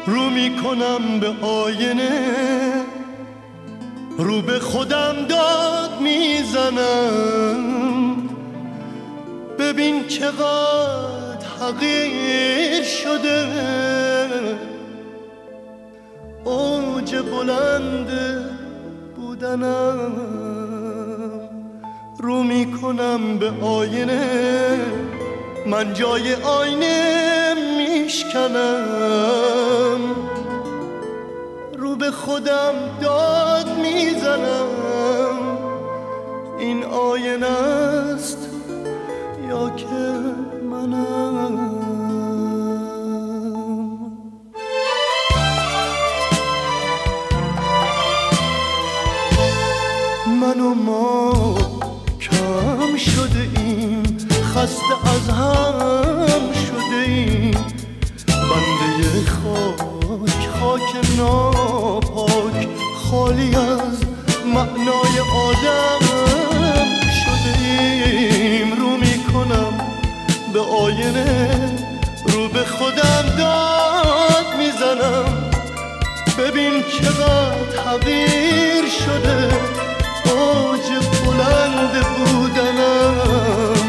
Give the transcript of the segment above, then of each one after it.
رو میکنم به آینه، رو به خودم داد میزنم. ببین چقدر حقیر شده اوج بلند بودنم. رو میکنم به آینه، من جای آینه میشکنم. رو به خودم داد میزنم. این آینه است یا که منم؟ من و ما کم شده ایم، خسته از هم شده ایم. بنده خاک ناپاک، خالی از معنای آدم شده ایم. رو میکنم به آینه، رو به خودم داد میزنم. ببین چقدر حقیر شده اوج بلند بودنم.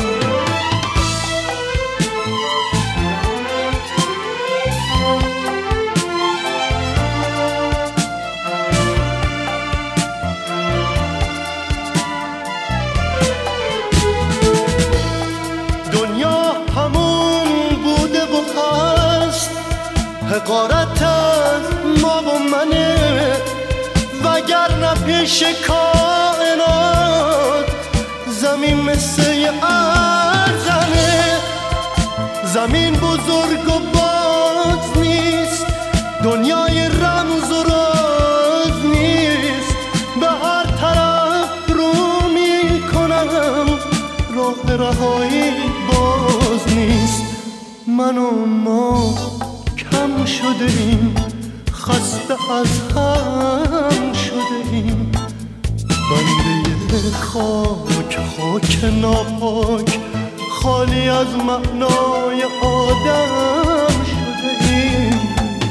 دنیا همون بوده و هست، حقارت از ما و منه. وگرنه پیش کائنات زمین مثل ارزنه. زمین بزرگ و باز نیست، دنیای رمز و راز نیست. به هر طرف رو میکنم، راه رهایی باز نیست. من و ما کم شده ایم، خسته از هم شده ایم. بنده خاک ناپاک، خالی از معنای آدم شده ایم.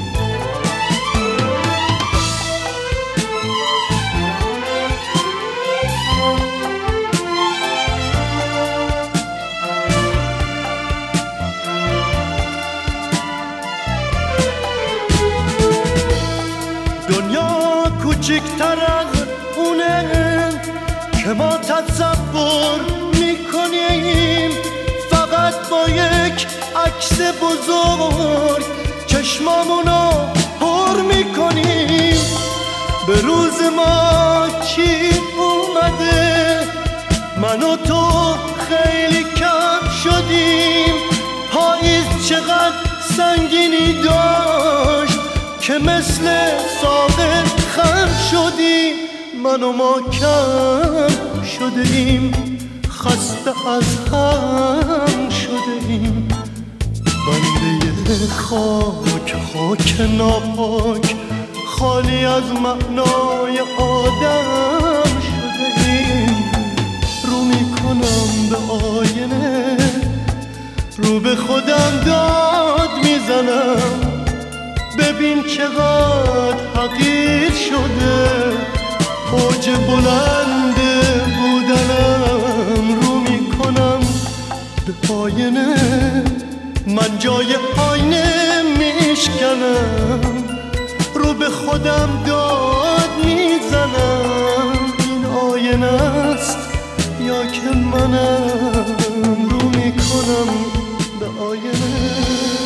دنیا کوچکتر از اونه که ما تصور میکنیم. فقط با یک عکس بزرگ چشمامونو پر میکنیم. به روز ما چی اومده؟ من و تو خیلی کم شدیم. پاییز چقدر سنگینی داشت که مثل ساقه خم شدیم. من و ما کم شده ایم، خسته از هم شده ایم. بنده خاک ناپاک، خالی از معنای آدم شده ایم. رو میکنم به آینه، رو به خودم داد میزنم. ببین چقدر حقیر شده اوج بلند بودنم. رو میکنم به آینه، من جای آینه میشکنم. رو به خودم داد میزنم. این آینه است یا که منم؟ رو میکنم به آینه.